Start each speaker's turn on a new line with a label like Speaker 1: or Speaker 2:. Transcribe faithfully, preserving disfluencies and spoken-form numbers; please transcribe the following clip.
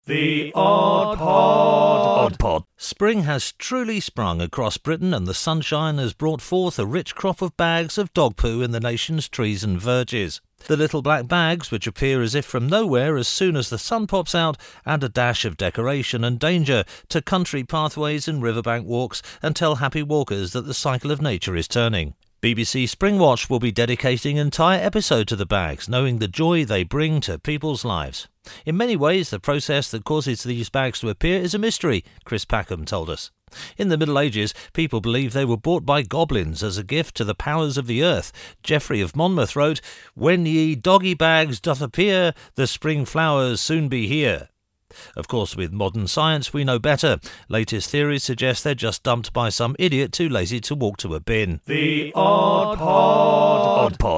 Speaker 1: The Odd Pod.
Speaker 2: Odd Pod. Spring has truly sprung across Britain, and the sunshine has brought forth a rich crop of bags of dog poo in the nation's trees and verges. The little black bags, which appear as if from nowhere as soon as the sun pops out, add a dash of decoration and danger to country pathways and riverbank walks, and tell happy walkers that the cycle of nature is turning. B B C Springwatch will be dedicating an entire episode to the bags, knowing the joy they bring to people's lives. In many ways, the process that causes these bags to appear is a mystery, Chris Packham told us. In the Middle Ages, people believed they were brought by goblins as a gift to the powers of the earth. Geoffrey of Monmouth wrote, "When ye doggy bags doth appear, the spring flowers soon be here." Of course, with modern science, we know better. Latest theories suggest they're just dumped by some idiot too lazy to walk to a bin.
Speaker 1: The Odd Pod.
Speaker 2: Odd Pod.